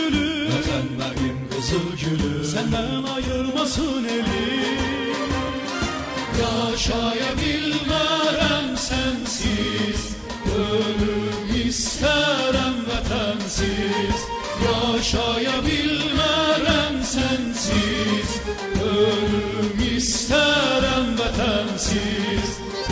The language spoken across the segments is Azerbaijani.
gülüm, vətən mənim qızıl gülüm, səndən ayırmasın elim. yaşaya bilmərəm sənsiz, ölüm istərəm vətənsiz. Yaşaya bilmərəm sənsiz, ölüm istərəm vətənsiz.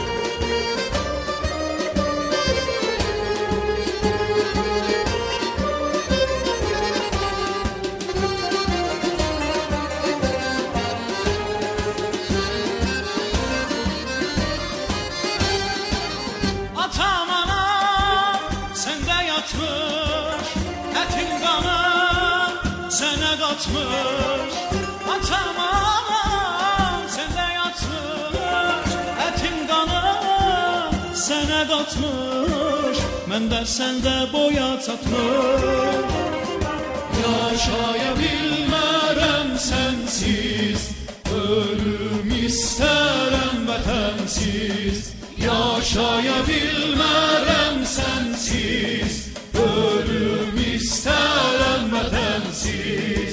Atam anam səndə yatmış, ətin qanım sənə qatmış. Atam anam səndə yatmış, ətin qanım sənə qatmış. Mən də səndə boya çatmış. Yaşaya bilmərəm sənsiz, ölüm istərəm vətənsiz. Yaşaya bilmərəm sənsiz, ölüm istərəm vətənsiz.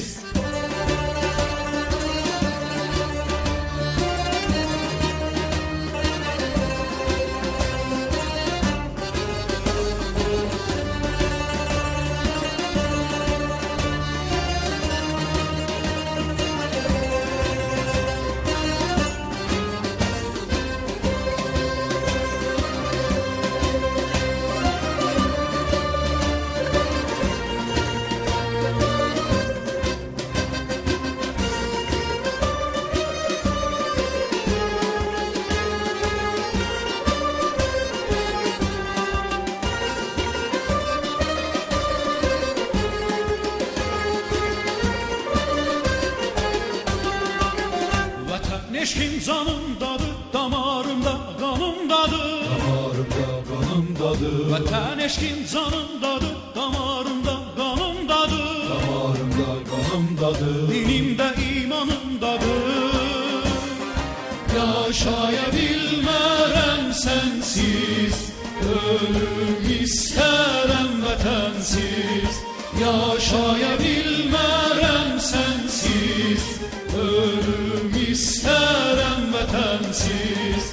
Eşkin canımdadır, damarımda qanımdadır. Damarımda qanımdadır, Vətən eşkin canımdadır, damarımda qanımdadır. damarımda qanımdadır, Dinimdə imanımdadır. yaşaya bilmərəm sənsiz, ölüm istərəm vətənsiz. Yaşaya bilmərəm sənsiz, ölüm istərəm vətənsiz.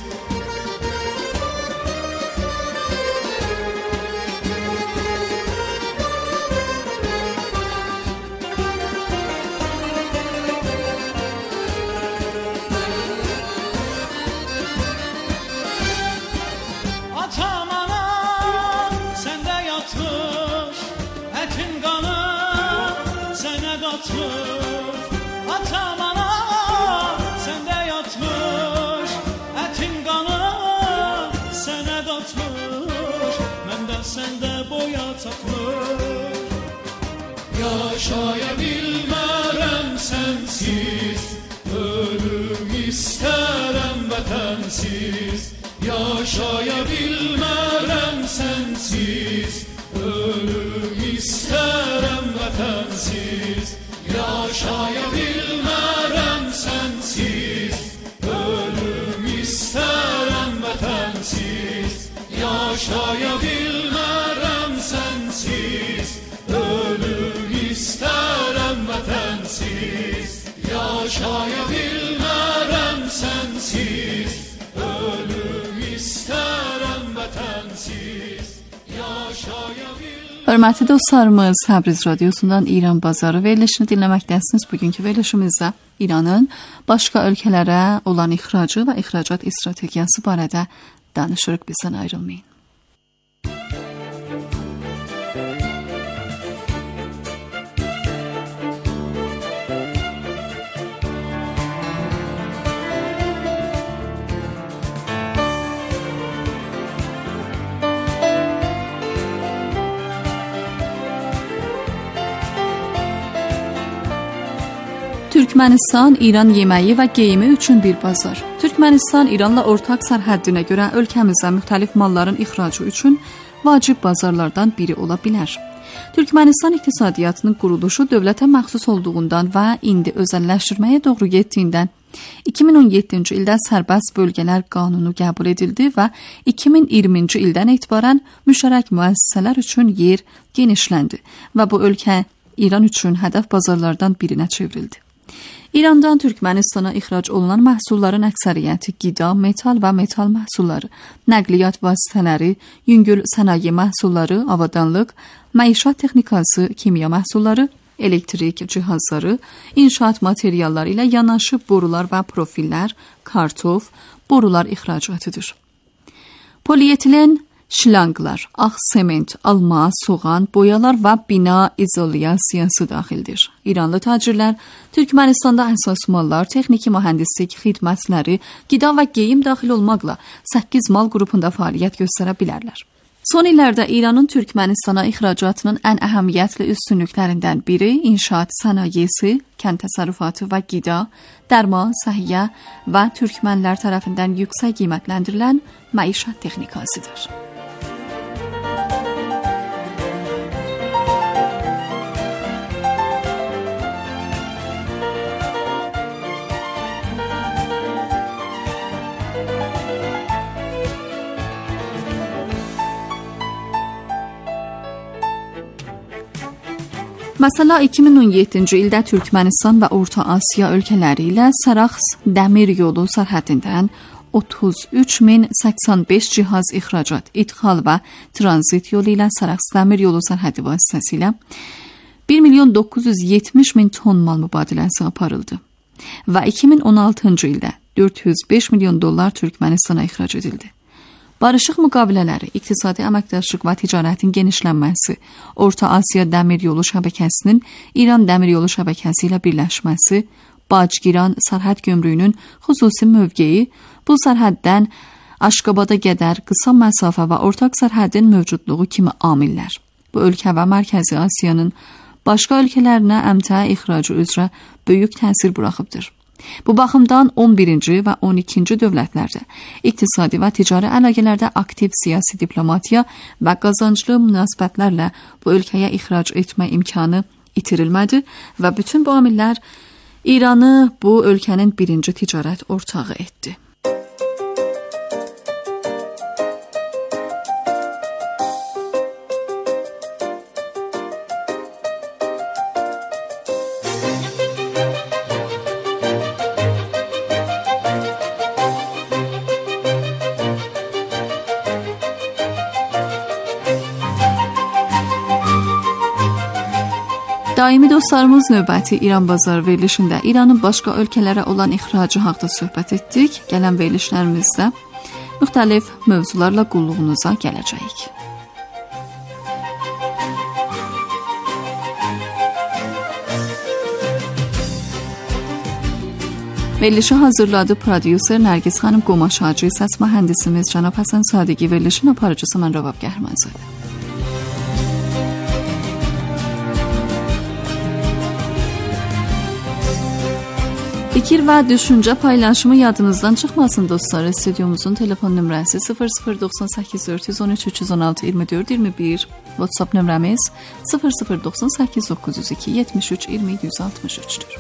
Atam anam səndə yatmış, ətin qanım sənə qatmış. Atam anam səndə yatmış, ətin qanım sənə qatmış. Mən də səndə boya çatmış. Yaşaya bilmərəm sənsiz, ölüm istərəm vətənsiz. Yaşaya bilmərəm sənsiz, ölüm istərəm vətənsiz. Yaşaya bilmərəm sənsiz, ölüm istərəm vətənsiz. Yaşaya bilmərəm sənsiz, ölüm istərəm vətənsiz. Yaşaya bilmərəm sənsiz, ölüm istərəm vətənsiz. Yaşaya bilmərəm. Hörmətli dostlarımız, Təbriz Radiosundan İran Bazarı verilişini dinləməkdəsiniz. Bugünkü verilişimizdə İranın başqa ölkələrə olan ixracı və ixracat strategiyası barədə danışırıq. Bizdən ayrılmayın. Türkmənistan İran yeməyi və geyimi üçün bir bazar. Türkmənistan İranla ortaq sərhəddinə görə ölkəmizə müxtəlif malların ixracı üçün vacib bazarlardan biri ola bilər. Türkmənistan iqtisadiyyatının quruluşu dövlətə məxsus olduğundan və indi özəlləşdirməyə doğru getdiyindən 2017-ci ildə sərbəst bölgələr qanunu qəbul edildi və 2020-ci ildən etibarən müştərək müəssisələr üçün yer genişləndi və bu ölkə İran üçün hədəf bazarlardan birinə çevrildi. İrandan Türkmənistana ixrac olunan məhsulların əksəriyyəti qida, metal və metal məhsulları, nəqliyyat vasitələri, yüngül sənaye məhsulları, avadanlıq, məişət texnikası, kimya məhsulları, elektrik cihazları, inşaat materialları ilə yanaşı borular və profillər, kartof, borular ixracatıdır. Polietilen, şlanqlar, ağ sement, alma, soğan, boyalar və bina izolyasiyası daxildir. İranlı tacirlər Türkmənistanda əsas mallar, texniki mühəndislik xidmətləri, qida və geyim daxil olmaqla 8 mal qrupunda fəaliyyət göstərə bilərlər. Son illərdə İranın Türkmənistana ixracatının ən əhəmiyyətli üstünlüklərindən biri inşaat sənayesi, kənd təsərrüfatı və qida, dərman, səhiyyə və türkmənlər tərəfindən yüksək qiymətləndirilən məişət texnikasıdır. Məsələ 2017-ci ildə Türkmənistan və Orta Asiya ölkələri ilə Sarax dəmir yolu sərhəddindən 33.085 cihaz ixracat, idxal və tranzit yolu ilə Sarax dəmir yolu sərhədi vasitəsilə 1.970.000 ton mal mübadiləsi aparıldı və 2016-cı ildə $405 milyon Türkmənistana ixrac edildi. Barışıq müqavilələri, iqtisadi əməkdaşlıq və ticarətin genişlənməsi, Orta Asiya dəmir yolu şəbəkəsinin İran dəmir yolu şəbəkəsi ilə birləşməsi, Bacgiran sərhəd gömrüyünün xüsusi mövqeyi, bu sərhəddən Aşqabada qədər qısa məsafə və ortaq sərhədin mövcudluğu kimi amillər. Bu ölkə və Mərkəzi Asiyanın başqa ölkələrinə əmtəə ixracı üzrə böyük təsir buraxıbdır. Bu baxımdan 11-ci və 12-ci dövlətlərdə iqtisadi və ticari əlaqələrdə aktiv siyasi diplomatiya və qazanclı münasibətlərlə bu ölkəyə ixrac etmə imkanı itirilmədi və bütün bu amillər İranı bu ölkənin birinci ticarət ortağı etdi. Daimi dostlarımız, növbəti İran bazarı verilişində İranın başqa ölkələrə olan ixracı haqda söhbət etdik. Gələn verilişlərimizdə müxtəlif mövzularla qulluğunuza gələcəyik. Verilişi hazırladı prodüser Nərgiz xanım Qomaşacı, səs mühəndisimiz Cənab Həsən Sadiqi, verilişin aparıcısı mən Rəvab Gəhmanzadə. Fikir və düşüncə paylaşımı yadınızdan çıxmasın dostlar. Stüdyomuzun telefon nömrəsi 0098 413 316 24 21, WhatsApp nömrəmiz 0098 902 73 20 163'tür.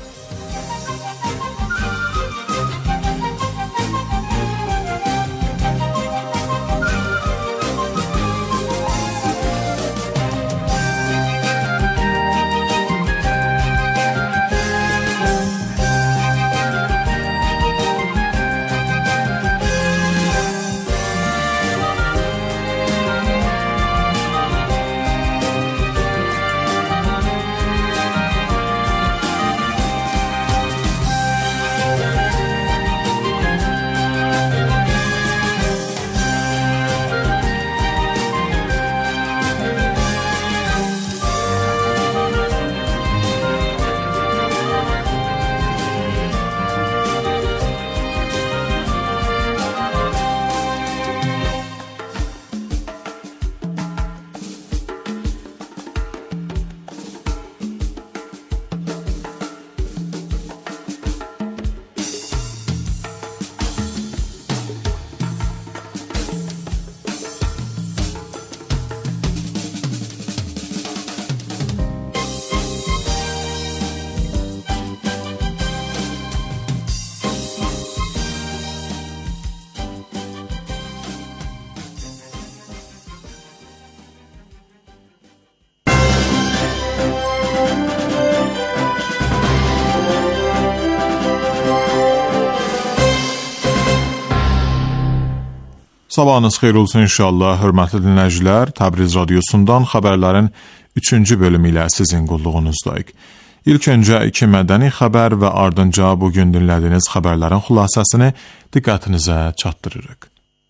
Sabahınız xeyir olsun inşallah, hörmətli dinləyicilər. Təbriz radiosundan xəbərlərin 3-cü bölümü ilə sizin qulluğunuzdayıq. İlk öncə 2 mədəni xəbər və ardınca bugün dinlədiyiniz xəbərlərin xülasəsini diqqətinizə çatdırırıq.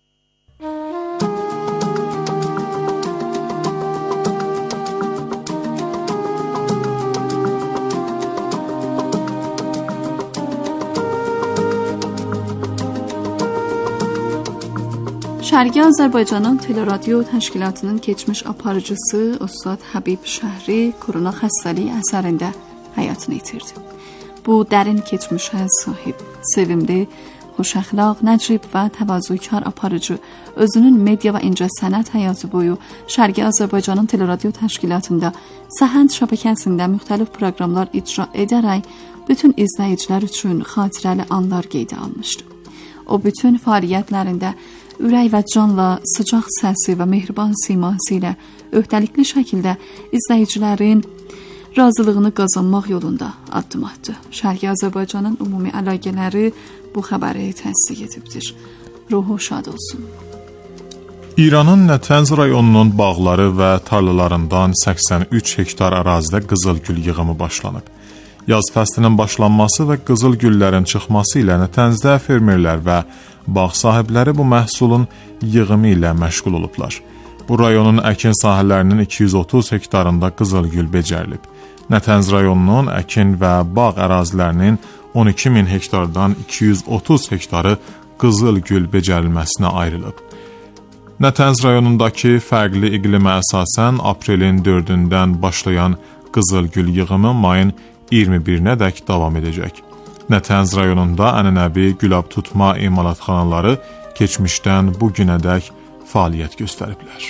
Şərqi Azərbaycanın Teleradyo Təşkilatının keçmiş aparıcısı Ustad Həbib Şəhri korona xəstəliyi əsərində həyatını itirdi. Bu dərin keçmişə sahib, sevimli, xoşəxlaq, nəcib və təvazökar aparıcı özünün media və incəsənət həyatı boyu Şərqi Azərbaycanın Teleradyo Təşkilatında Səhənd şəbəkəsində müxtəlif proqramlar icra edərək bütün izləyicilər üçün xatirəli anlar qeydə almışdı. O bütün fəaliyyətlərində ürək və canla, sıcaq səsi və mehriban siması ilə öhdəlikli şəkildə izləyicilərin razılığını qazanmaq yolunda addım atdı. Şərqi Azərbaycanın ümumi əlaqələri bu xəbəri təsdiq edibdir. Ruhu şad olsun. İranın Nətənz rayonunun bağları və tarlalarından 83 hektar ərazidə qızılgül yığımı başlanıb. Yaz fəslinin başlanması və qızıl güllərin çıxması ilə Nətənzdə fermerlər və bağ sahibləri bu məhsulun yığımı ilə məşğul olublar. Bu rayonun əkin sahələrinin 230 hektarında qızıl gül becərilib. Nətənz rayonunun əkin və bağ ərazilərinin 12.000 hektardan 230 hektarı qızıl gül becərilməsinə ayrılıb. Nətənz rayonundakı fərqli iqlimə əsasən aprelin 4-dən başlayan qızıl gül yığımı mayın 21-nədək davam edəcək. Nətənz rayonunda ənənəvi gülab tutma imalatxanaları keçmişdən bu günədək fəaliyyət göstəriblər.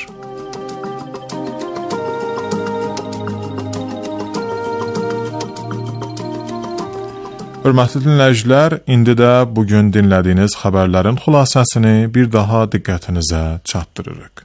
Hörmətli dinləyicilər, indi də bugün dinlədiyiniz xəbərlərin xülasəsini bir daha diqqətinizə çatdırırıq.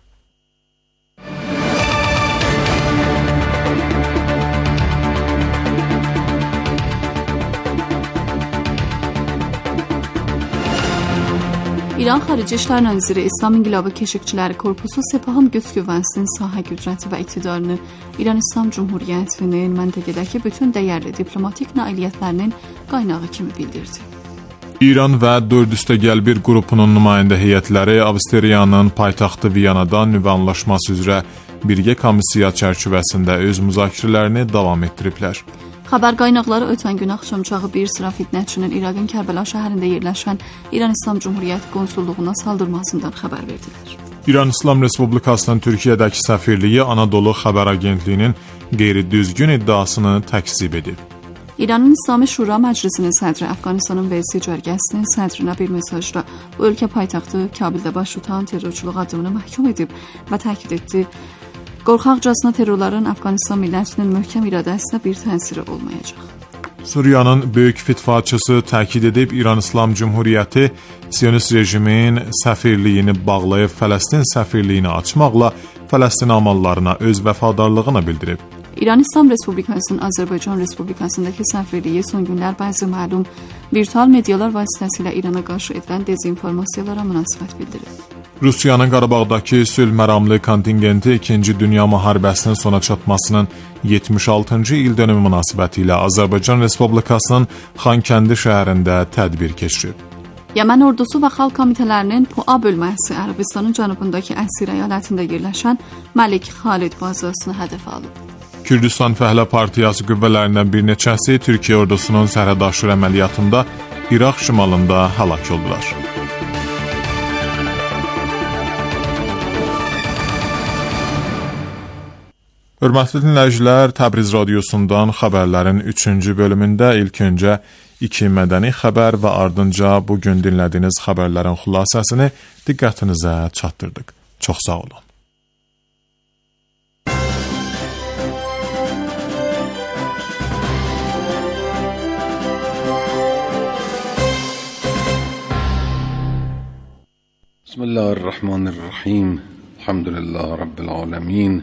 İran Xarici İşlər Naziri İslam İnqilabı Keşikçiləri Korpusu Sepahın güc qüvvəsinin sahə qüdrəti və iqtidarını İran İslam Cumhuriyyətinin məntəqədəki bütün dəyərli diplomatik nailiyyətlərinin qaynağı kimi bildirdi. İran və 4+1 qrupunun nümayəndə heyətləri Avstriyanın paytaxtı Viyanada nüvə anlaşması üzrə birgə komissiya çərçivəsində öz müzakirələrini davam etdiriblər. Xəbər qaynaqları ötən gün axşamçağı bir sıra fitnəçinin İraqın Kərbəla şəhərində yerləşən İran İslam Cumhuriyyəti konsulluğuna saldırmasından xəbər verdilər. İran İslam Respublikasının Türkiyədəki səfirliyi Anadolu Xəbər Agentliyinin qeyri-düzgün iddiasını təkzib edib. İranın İslami Şura Məclisinin sədri Əfqanistanın Vəzi Cərgəsinin sədrinə bir mesajda bu ölkə paytaxtı Kabildə baş tutan terrorçuluq adımını məhkum edib və təkid etdi, qorxaqcasına terrorların Əfqanistan millətinin möhkəm iradəsinə bir təsiri olmayacaq. Suriyanın böyük fitvaçısı təkid edib, İran İslam Cumhuriyyəti Siyonist rejimin səfirliyini bağlayıb Fələstin səfirliyini açmaqla Fələstin amallarına öz vəfadarlığını bildirib. İran İslam Respublikasının Azərbaycan Respublikasındakı səfirliyi son günlər bəzi məlum virtual medialar vasitəsilə İrana qarşı edilən dezinformasiyalara münasibət bildirib. Rusiyanın Qarabağdakı sülh məramlı kontingenti 2-ci Dünya müharibəsinin sona çatmasının 76-cı il dönümü münasibəti ilə Azərbaycan Respublikasının Xankəndi şəhərində tədbir keçirib. Yəmən ordusu və xalq komitələrinin Pua bölməsi Ərəbistanın cənubundakı Əsir əyalətində yerləşən Məlik Xalid bazasını hədəf alıb. Kürdistan Fəhlə Partiyası qüvvələrindən bir neçəsi Türkiyə ordusunun sərhəddaşır əməliyyatında İraq şimalında həlak oldular. Hörmətli dinləyicilər, Təbriz radiosundan xəbərlərin 3-cü bölümündə ilk öncə 2 mədəni xəbər və ardınca bugün dinlədiyiniz xəbərlərin xülasəsini diqqətinizə çatdırdıq. Çox sağ olun. Bismillahirrahmanirrahim. Elhamdülillah Rabbil alemin.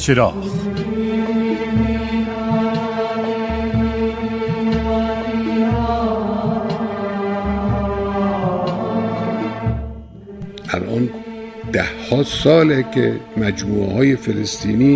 چراغ. الان ده ها ساله که مجموعه های فلسطینی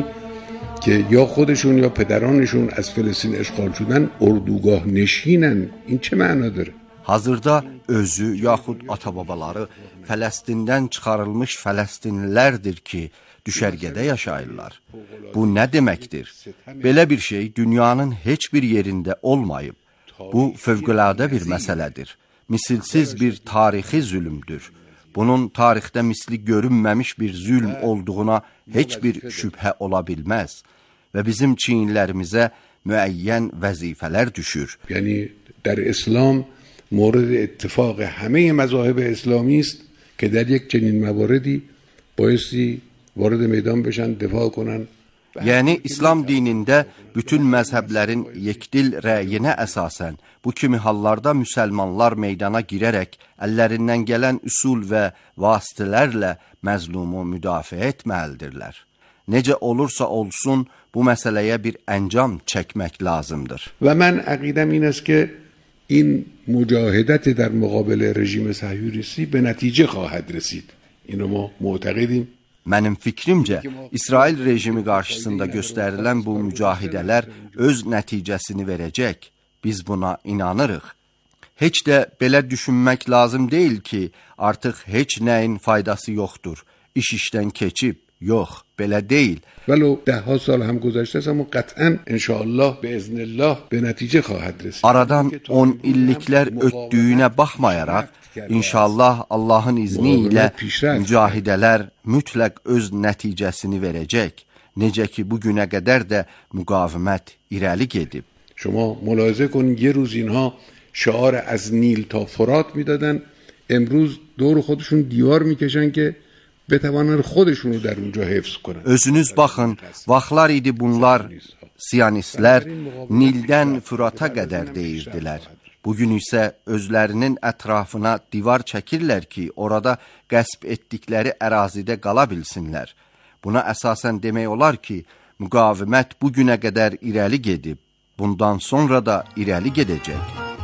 که یا خودشون یا پدرانشون از فلسطین اشغال şudan اردوگاه نشینن. این چه معنا داره؟ Hazırda özü yaxud ata-babaları Fələstindən çıxarılmış Fələstinlilərdir ki, düşərgədə yaşayırlar. Bu nə deməkdir? Belə bir şey dünyanın heç bir yerində olmayıb. Bu fövqəladə bir məsələdir. Misilsiz bir tarixi zülmdür. Bunun tarixdə misli görünməmiş bir zülm olduğuna heç bir şübhə ola bilməz və bizim çiyinlərimizə müəyyən vəzifələr düşür. Yəni در اسلام مورد اتفاق همه مذاهب اسلامی است که در یک چنین مواردی بایستی وارد میدان بشن دفاع کنن. Yəni İslam dinində bütün məzhəblərin yekdil rəyinə əsasən bu kimi hallarda müsəlmanlar meydana girərək əllərindən gələn üsul və vasitələrlə məzlumu müdafiə etməlidirlər. Necə olursa olsun bu məsələyə bir əncam çəkmək lazımdır. و من عقیدم این است که این مجاهدت در مقابل رژیم صهیونیستی به نتیجه خواهد رسید. اینو ما معتقدیم. Mənim fikrimcə, İsrail rejimi qarşısında göstərilən bu mücahidələr öz nəticəsini verəcək. Biz buna inanırıq. Heç də belə düşünmək lazım deyil ki, artıq heç nəyin faydası yoxdur. İş işdən keçib. Yox, belə deyil. ولو ده ها سال هم گذشته است اما قطعا ان شاء الله باذن الله به نتیجه خواهد رسید. Aradan 10 illiklər ötdüyünə baxmayaraq, İnşallah Allahın izni ilə mücahidələr mütləq öz nəticəsini verəcək. Necə ki bu günə qədər də müqavimət irəli gedib. شما ملاحظه کن یه روز اینها شعار از نیل تا فرات میدادن، امروز دور خودشون دیوار میکشن که بتوانن خودشونو در اونجا حفظ کنن. Özünüz baxın, vaxtlar idi bunlar Siyonistlər Nildən Fırata qədər deyirdilər. Bugün isə özlərinin ətrafına divar çəkirlər ki, orada qəsb etdikləri ərazidə qala bilsinlər. Buna əsasən demək olar ki, müqavimət bu günə qədər irəli gedib, bundan sonra da irəli gedəcək.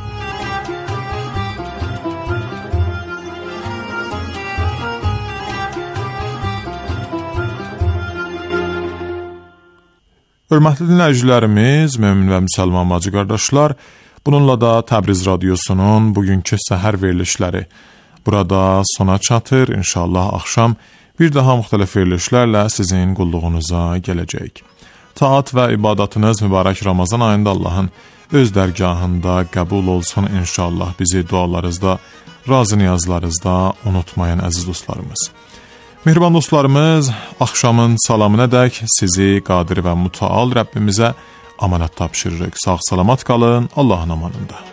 Hörmətli dinləyicilərimiz, mömin və müsəlman bacı qardaşlar, bununla da Təbriz Radiosunun bugünkü səhər verilişləri burada sona çatır. İnşallah axşam bir daha müxtəlif verilişlərlə sizin qulluğunuza gələcək. Taat və ibadətiniz mübarək Ramazan ayında Allahın öz dərgahında qəbul olsun inşallah. Bizi dualarınızda, razı niyazlarınızda unutmayın əziz dostlarımız. Mehriban dostlarımız, axşamın salamınədək sizi qadir və mütəal Rəbbimizə amanət tapşırırıq. Sağ salamat qalın, Allahın amanında.